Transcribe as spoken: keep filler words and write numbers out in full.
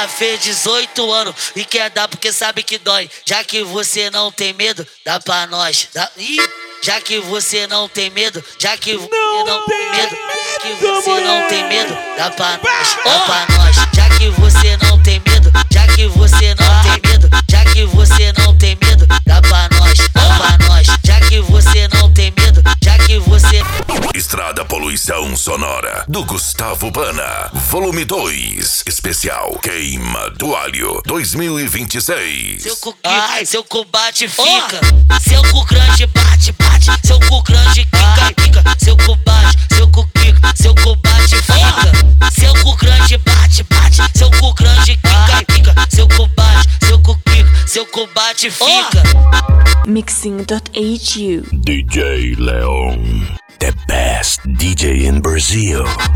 já fez dezoito anos e quer dar porque sabe que dói. Já que você não tem medo, dá pra nós. Dá... Ih, já que você não tem medo, já que você não, não tem medo, já que você não tem medo, dá pra nós, dá pra nós. Já que você não tem medo, já que você não tem medo, já que você não tem medo, dá pra nós, dá pra nós. Já que você não tem medo, já que você... Estrada Poluição Sonora, do Gustavo Bana, volume dois, especial Queima do Alho dois mil e vinte e seis. Seu cu, ai, seu cu bate, fica. Oh. Seu cu grande bate, bate. Seu cu grande quica, quica. Seu cu bate, seu cu quica. Seu cu bate, fica. Oh. Seu cu grande bate, bate. Seu cu grande quica, quica. Seu cu bate, seu cu quica. Seu cu bate, fica. Oh. Mixing dot H U D J Leon, the best D J in Brazil.